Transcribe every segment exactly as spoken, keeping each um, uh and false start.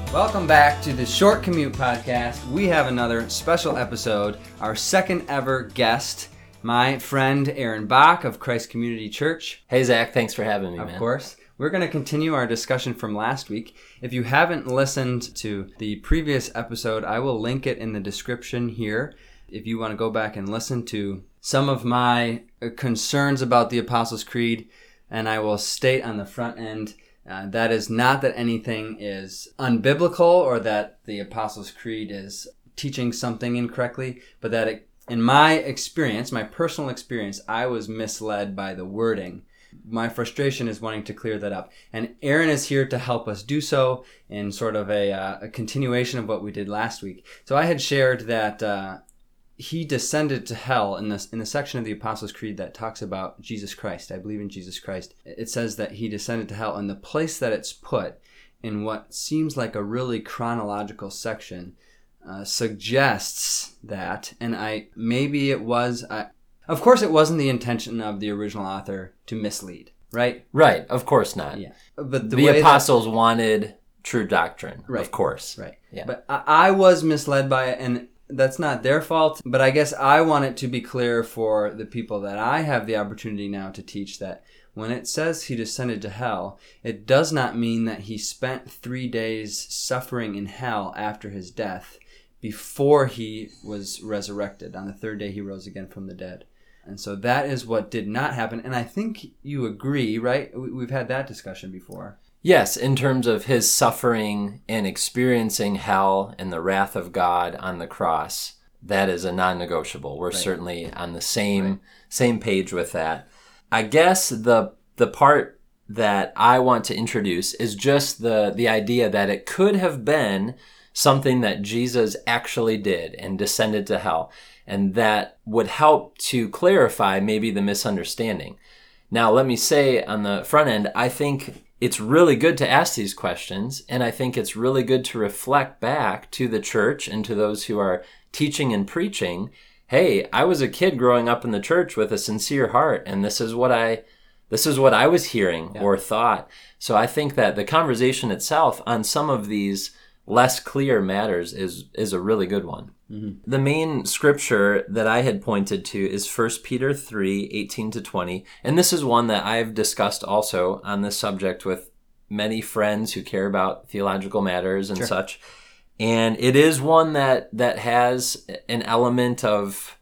Welcome back to the Short Commute Podcast. We have another special episode, our second ever guest, my friend Aaron Bach of Christ Community Church. Hey, Zach. Thanks for having me, of man. Of course. We're going to continue our discussion from last week. If you haven't listened to the previous episode, I will link it in the description here. If you want to go back and listen to some of my concerns about the Apostles' Creed, and I will state on the front end, uh, that is not that anything is unbiblical or that the Apostles' Creed is teaching something incorrectly, but that it, in my experience, my personal experience, I was misled by the wording. My frustration is wanting to clear that up. And Aaron is here to help us do so in sort of a, uh, a continuation of what we did last week. So I had shared that uh, he descended to hell in this in the section of the Apostles' Creed that talks about Jesus Christ. I believe in Jesus Christ. It says that he descended to hell, and the place that it's put in what seems like a really chronological section uh, suggests that, and I maybe it was, I, of course it wasn't the intention of the original author to mislead, right? Right, of course not. Yeah, but the, the way apostles that, wanted true doctrine, right, of course. Right. Yeah. But I, I was misled by it, and that's not their fault, but I guess I want it to be clear for the people that I have the opportunity now to teach that when it says he descended to hell, it does not mean that he spent three days suffering in hell after his death before he was resurrected. On the third day he rose again from the dead. And so that is what did not happen. And I think you agree, right? We've had that discussion before. Yes, in terms of his suffering and experiencing hell and the wrath of God on the cross, that is a non-negotiable. We're right. certainly on the same right. same page with that. I guess the the part that I want to introduce is just the the idea that it could have been something that Jesus actually did and descended to hell, and that would help to clarify maybe the misunderstanding. Now, let me say on the front end, I think it's really good to ask these questions, and I think it's really good to reflect back to the church and to those who are teaching and preaching, hey, I was a kid growing up in the church with a sincere heart, and this is what I this is what I was hearing yeah. or thought. So I think that the conversation itself on some of these less clear matters is is a really good one. Mm-hmm. The main scripture that I had pointed to is First Peter three, eighteen to twenty. And this is one that I've discussed also on this subject with many friends who care about theological matters and sure. such. And it is one that, that has an element of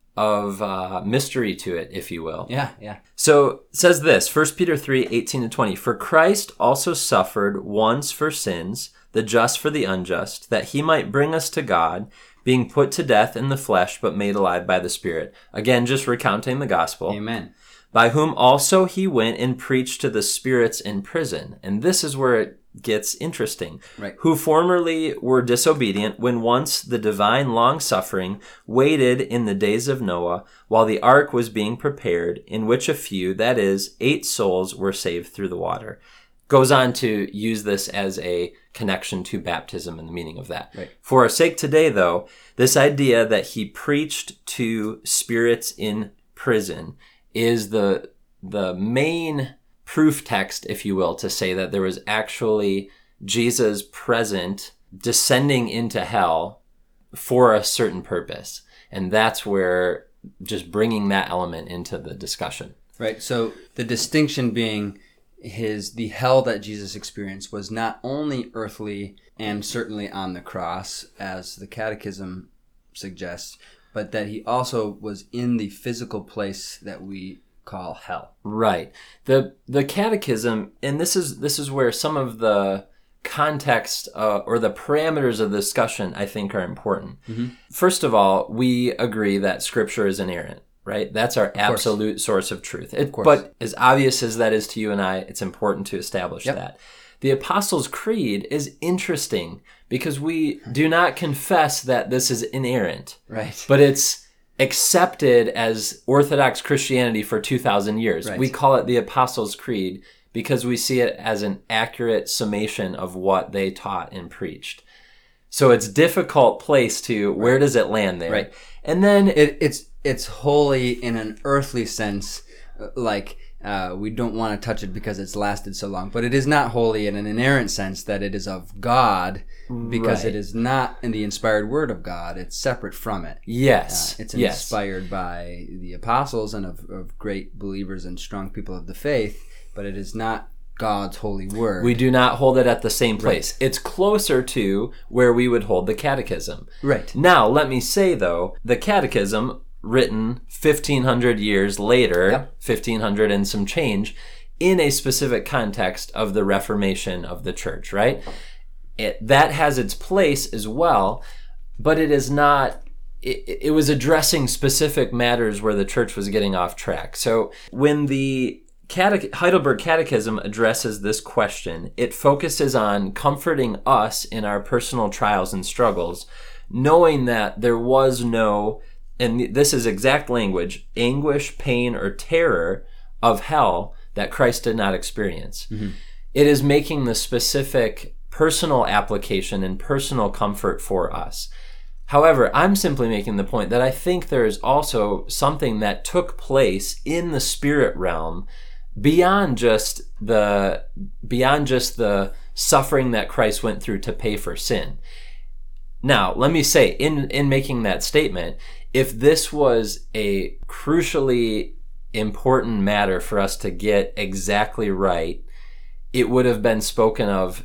of uh, mystery to it, if you will. Yeah, yeah. So it says this, First Peter three, eighteen to twenty. For Christ also suffered once for sins, the just for the unjust, that he might bring us to God, being put to death in the flesh, but made alive by the Spirit. Again, just recounting the gospel. Amen. By whom also he went and preached to the spirits in prison. And this is where it gets interesting. Right. Who formerly were disobedient when once the divine long-suffering waited in the days of Noah, while the ark was being prepared, in which a few, that is, eight souls, were saved through the water. Goes on to use this as a connection to baptism and the meaning of that. Right. For our sake today, though, this idea that he preached to spirits in prison is the the main proof text, if you will, to say that there was actually Jesus present descending into hell for a certain purpose. And that's where just bringing that element into the discussion. Right. So the distinction being his the hell that Jesus experienced was not only earthly and certainly on the cross, as the Catechism suggests, but that he also was in the physical place that we call hell. Right. The the Catechism, and this is this is where some of the context uh, or the parameters of the discussion I think are important. Mm-hmm. First of all, we agree that Scripture is inerrant. Right? That's our absolute source of truth. It, of but as obvious as that is to you and I, it's important to establish yep. that. The Apostles' Creed is interesting because we do not confess that this is inerrant. Right. But it's accepted as Orthodox Christianity for two thousand years. Right. We call it the Apostles' Creed because we see it as an accurate summation of what they taught and preached. So it's a difficult place to, where does it land there? Right. And then it, it's it's holy in an earthly sense, like uh, we don't want to touch it because it's lasted so long. But it is not holy in an inerrant sense that it is of God because Right. it is not in the inspired word of God. It's separate from it. Yes. Uh, it's yes. inspired by the apostles and of, of great believers and strong people of the faith, but it is not God's holy word. We do not hold it at the same place. Right. It's closer to where we would hold the catechism. Right. Now, let me say, though, the catechism, written fifteen hundred years later, Yep. fifteen hundred and some change, in a specific context of the Reformation of the church, right? It, that has its place as well, but it is not, it, it was addressing specific matters where the church was getting off track. So when the Catech- Heidelberg Catechism addresses this question, it focuses on comforting us in our personal trials and struggles, knowing that there was no, and this is exact language, anguish, pain, or terror of hell that Christ did not experience. Mm-hmm. It is making the specific personal application and personal comfort for us. However, I'm simply making the point that I think there is also something that took place in the spirit realm beyond just the beyond just the suffering that Christ went through to pay for sin. Now, let me say, in in making that statement, if this was a crucially important matter for us to get exactly right, it would have been spoken of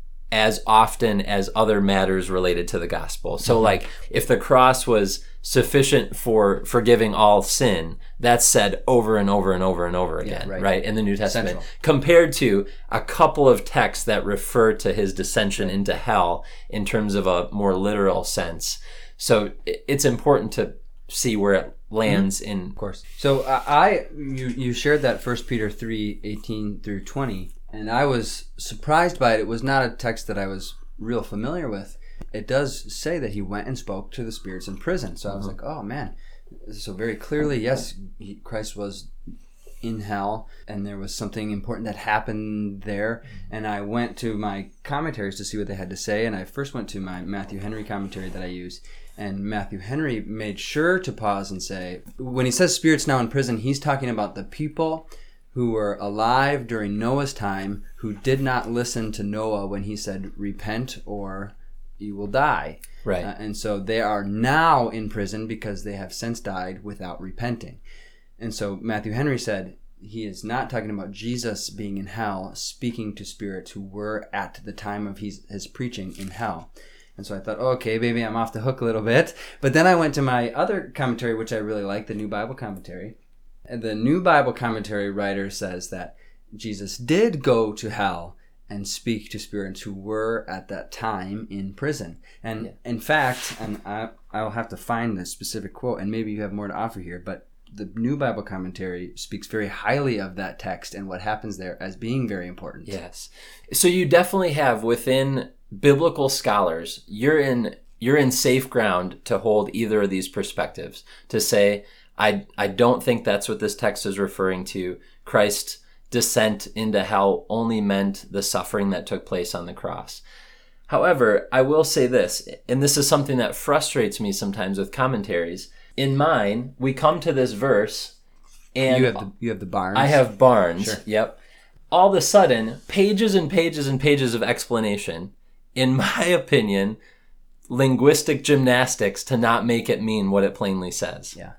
as often as other matters related to the gospel. So, like, if the cross was sufficient for forgiving all sin, that's said over and over and over and over again, Yeah, right. right, in the New Testament, Central. compared to a couple of texts that refer to his descension into hell in terms of a more literal sense. So i- it's important to see where it lands in. Of course. So uh, I, you, you shared that First Peter three eighteen through twenty, and I was surprised by it. It was not a text that I was real familiar with. It does say that he went and spoke to the spirits in prison. So I was like, oh man. So very clearly, yes, he, Christ was in hell, and there was something important that happened there. And I went to my commentaries to see what they had to say, and I first went to my Matthew Henry commentary that I use. And Matthew Henry made sure to pause and say, when he says spirits now in prison, he's talking about the people who were alive during Noah's time who did not listen to Noah when he said, repent or you will die. Right. Uh, and so they are now in prison because they have since died without repenting. And so Matthew Henry said he is not talking about Jesus being in hell, speaking to spirits who were at the time of his, his preaching in hell. And so I thought, oh, okay, maybe I'm off the hook a little bit. But then I went to my other commentary, which I really like, the New Bible Commentary. And the New Bible Commentary writer says that Jesus did go to hell and speak to spirits who were at that time in prison. And Yeah. in fact, and I, I'll have to find the specific quote, and maybe you have more to offer here, but the New Bible Commentary speaks very highly of that text and what happens there as being very important. Yes. So you definitely have within biblical scholars, you're in you're in safe ground to hold either of these perspectives. To say, I I don't think that's what this text is referring to. Christ's descent into hell only meant the suffering that took place on the cross. However, I will say this, and this is something that frustrates me sometimes with commentaries. In mine, we come to this verse, and You have the, you have the Barnes. I have Barnes. Sure. Yep. All of a sudden, pages and pages and pages of explanation. In my opinion, linguistic gymnastics to not make it mean what it plainly says. Yeah.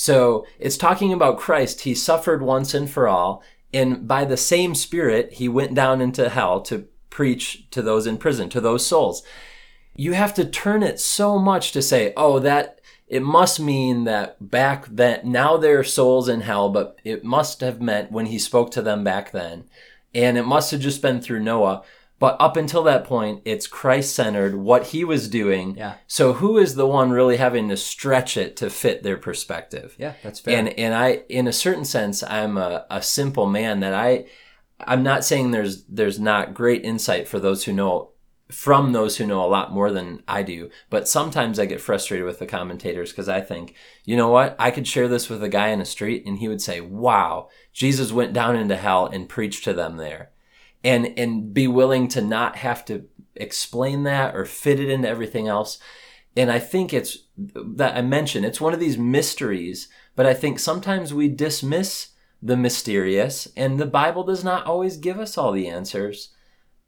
So it's talking about Christ. He suffered once and for all, and by the same Spirit, he went down into hell to preach to those in prison, to those souls. You have to turn it so much to say, oh, that it must mean that back then, now they're souls in hell, but it must have meant when he spoke to them back then. And it must have just been through Noah. But up until that point, it's Christ-centered, what he was doing. Yeah. So who is the one really having to stretch it to fit their perspective? Yeah, that's fair. And and I, in a certain sense, I'm a, a simple man that I, I'm not saying there's there's not great insight for those who know, from those who know a lot more than I do. But sometimes I get frustrated with the commentators because I think, you know what? I could share this with a guy in the street and he would say, wow, Jesus went down into hell and preached to them there. And and be willing to not have to explain that or fit it into everything else. And I think it's, that I mentioned, it's one of these mysteries, but I think sometimes we dismiss the mysterious, and the Bible does not always give us all the answers.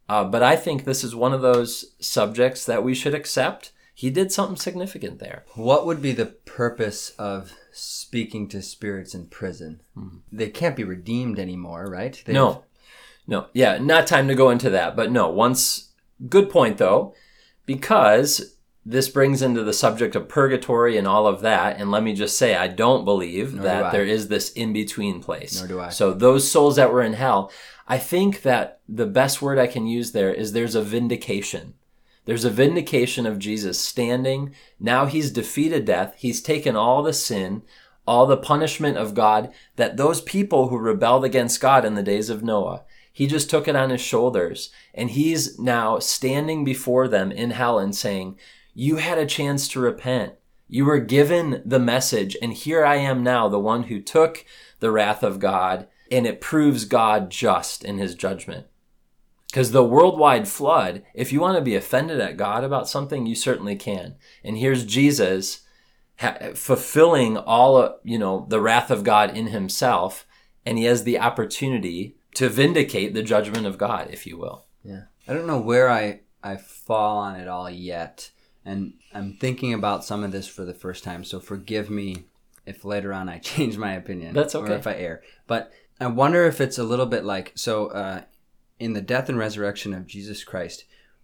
Uh, but I think this is one of those subjects that we should accept. He did something significant there. What would be the purpose of speaking to spirits in prison? Hmm. They can't be redeemed anymore, right? They've... No. No. Yeah, not time to go into that. But no, once, good point though, because this brings into the subject of purgatory and all of that. And let me just say, I don't believe Nor that do I. there is this in-between place. Nor do I. So those souls that were in hell, I think that the best word I can use there is there's a vindication. There's a vindication of Jesus standing. Now he's defeated death. He's taken all the sin, all the punishment of God, that those people who rebelled against God in the days of Noah, he just took it on his shoulders. And he's now standing before them in hell and saying, you had a chance to repent. You were given the message. And here I am now, the one who took the wrath of God. And it proves God just in his judgment. Because the worldwide flood, if you want to be offended at God about something, you certainly can. And here's Jesus ha- fulfilling all of, you know, the wrath of God in himself. And he has the opportunity to vindicate the judgment of God, if you will. Yeah. I don't know where I, I fall on it all yet. And I'm thinking about some of this for the first time. So forgive me if later on I change my opinion. That's okay. Or if I err. But I wonder if it's a little bit like, so uh, in the death and resurrection of Jesus Christ,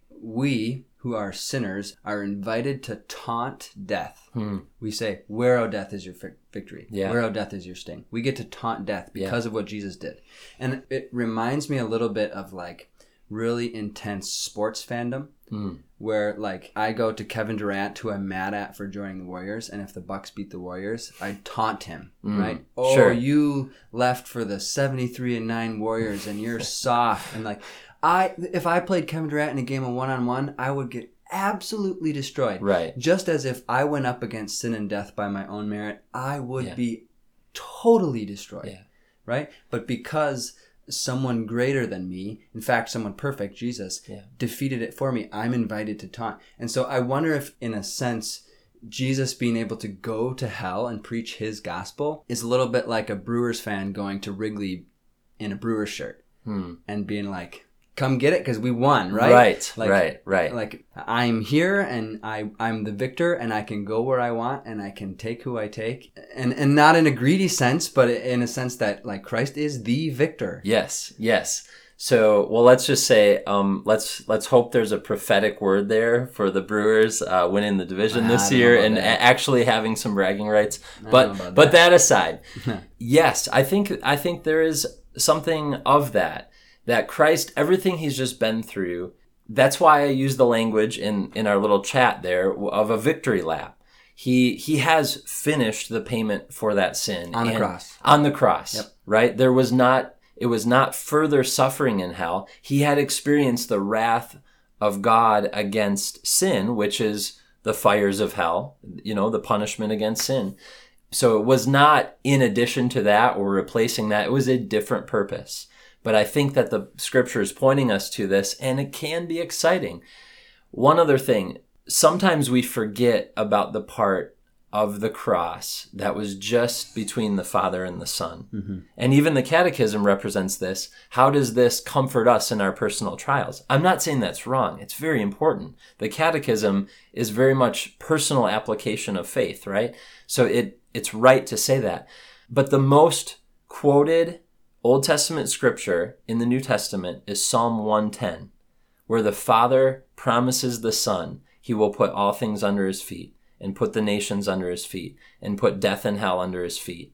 we who are sinners are invited to taunt death. Hmm. We say, where, O death, is your fi- victory? Yeah. Where, O death, is your sting? We get to taunt death because yeah. of what Jesus did. And it reminds me a little bit of like really intense sports fandom. Mm. Where like I go to Kevin Durant, who I'm mad at for joining the Warriors, and if the Bucks beat the Warriors, I taunt him, mm. right? Oh, sure. You left for the seventy-three and nine Warriors, and you're soft. And like I, if I played Kevin Durant in a game of one on one, I would get absolutely destroyed. Right. Just as if I went up against sin and death by my own merit, I would yeah. be totally destroyed. Yeah. Right. But because someone greater than me, in fact, someone perfect, Jesus, yeah. defeated it for me, I'm invited to taunt. And so I wonder if, in a sense, Jesus being able to go to hell and preach his gospel is a little bit like a Brewers fan going to Wrigley in a Brewers shirt hmm. and being like, come get it because we won, right? Right, like, right, right. Like, I'm here and I, I'm the victor and I can go where I want and I can take who I take. And and not in a greedy sense, but in a sense that, like, Christ is the victor. Yes, yes. So, well, let's just say, um, let's let's hope there's a prophetic word there for the Brewers uh, winning the division this year and a- actually having some bragging rights. But but that, that aside, yes, I think I think there is something of that. That Christ, everything he's just been through, that's why I use the language in, in our little chat there of a victory lap. He he has finished the payment for that sin. On the cross. On the cross, yep. right? There was not, it was not further suffering in hell. He had experienced the wrath of God against sin, which is the fires of hell, you know, the punishment against sin. So it was not in addition to that or replacing that. It was a different purpose. But I think that the scripture is pointing us to this, and it can be exciting. One other thing, sometimes we forget about the part of the cross that was just between the Father and the Son. Mm-hmm. And even the Catechism represents this. How does this comfort us in our personal trials? I'm not saying that's wrong. It's very important. The Catechism is very much personal application of faith, right? So it it's right to say that. But the most quoted Old Testament scripture in the New Testament is Psalm one ten, where the Father promises the Son he will put all things under his feet and put the nations under his feet and put death and hell under his feet.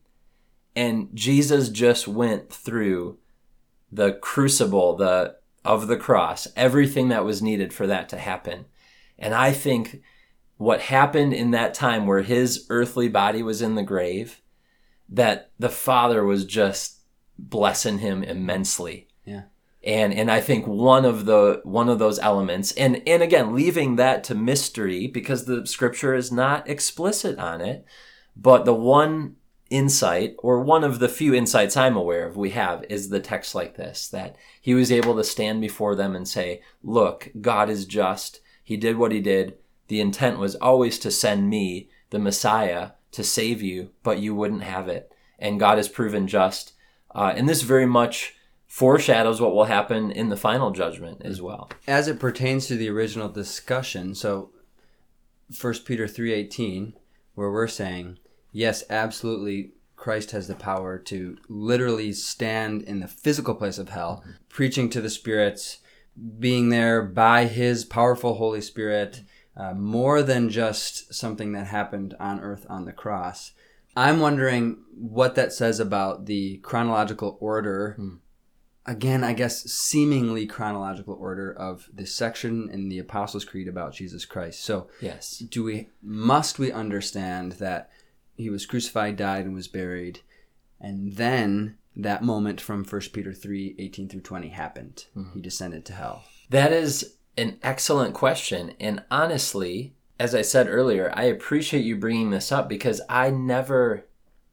And Jesus just went through the crucible the of the cross, everything that was needed for that to happen. And I think what happened in that time where his earthly body was in the grave, that the Father was just blessing him immensely. Yeah. And and I think one of the one of those elements, and, and again, leaving that to mystery because the scripture is not explicit on it, but the one insight, or one of the few insights I'm aware of we have, is the text like this, that he was able to stand before them and say, look, God is just. He did what he did. The intent was always to send me, the Messiah, to save you, but you wouldn't have it. And God has proven just. Uh, and this very much foreshadows what will happen in the final judgment as well. As it pertains to the original discussion, so First Peter three eighteen, where we're saying, yes, absolutely, Christ has the power to literally stand in the physical place of hell, mm-hmm. preaching to the spirits, being there by his powerful Holy Spirit, uh, more than just something that happened on earth on the cross. I'm wondering what that says about the chronological order, mm. again, I guess seemingly chronological order of this section in the Apostles' Creed about Jesus Christ. So, yes, do we must we understand that he was crucified, died, and was buried, and then that moment from First Peter three eighteen through twenty happened? Mm-hmm. He descended to hell. That is an excellent question, and honestly, as I said earlier, I appreciate you bringing this up because I never,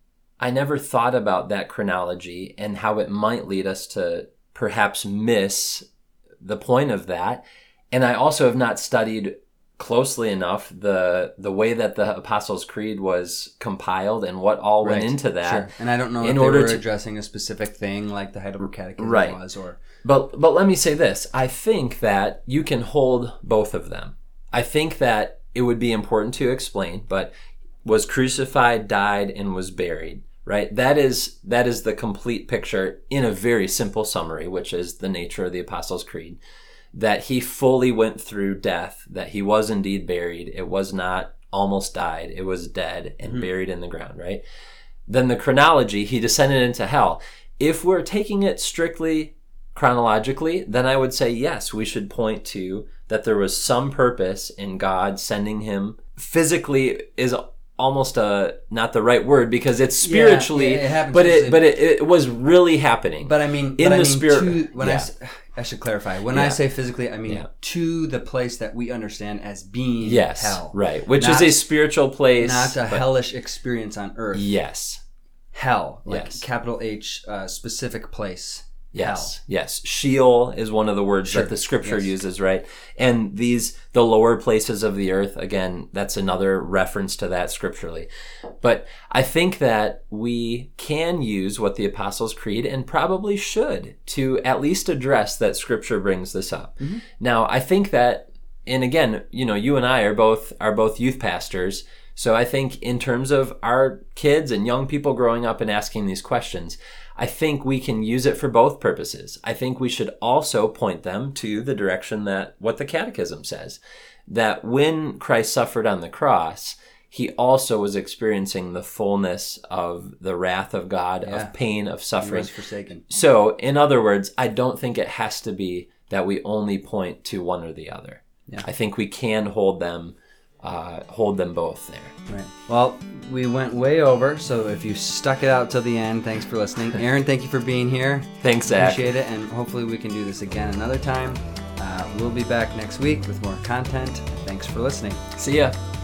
I never thought about that chronology and how it might lead us to perhaps miss the point of that. And I also have not studied closely enough the the way that the Apostles' Creed was compiled and what all right. went into that. Sure. And I don't know in if they order were to, addressing a specific thing like the Heidelberg Catechism right. was. Or... But, but let me say this. I think that you can hold both of them. I think that it would be important to explain, but was crucified, died, and was buried, right? That is that is the complete picture in a very simple summary, which is the nature of the Apostles' Creed. That he fully went through death, that he was indeed buried. It was not almost died, it was dead and mm-hmm. buried in the ground, right? Then the chronology, he descended into hell. If we're taking it strictly chronologically, then I would say yes, we should point to that there was some purpose in God sending him. Physically is almost a not the right word because it's spiritually, yeah, yeah, it but it but it, it was really happening. But I mean, in but the I mean spirit. To, when yeah. I, I should clarify. When yeah. I say physically, I mean yeah. to the place that we understand as being yes, hell. Right, which not, is a spiritual place, not a but, hellish experience on earth. Yes, hell, like yes. capital H, uh, specific place. Yes, hell. yes. Sheol is one of the words sure. that the scripture yes. uses, right? And these, the lower places of the earth, again, that's another reference to that scripturally. But I think that we can use what the Apostles' Creed, and probably should, to at least address that scripture brings this up. Mm-hmm. Now, I think that, and again, you know, you and I are both are both youth pastors, so I think in terms of our kids and young people growing up and asking these questions, I think we can use it for both purposes. I think we should also point them to the direction that what the Catechism says, that when Christ suffered on the cross, he also was experiencing the fullness of the wrath of God, yeah. of pain, of suffering. He was forsaken. So, in other words, I don't think it has to be that we only point to one or the other. Yeah. I think we can hold them Uh, hold them both there. Right. Well, we went way over, so if you stuck it out till the end, thanks for listening. Aaron, thank you for being here. Thanks, Zach. Appreciate it, and hopefully we can do this again another time. Uh, we'll be back next week with more content. Thanks for listening. See ya.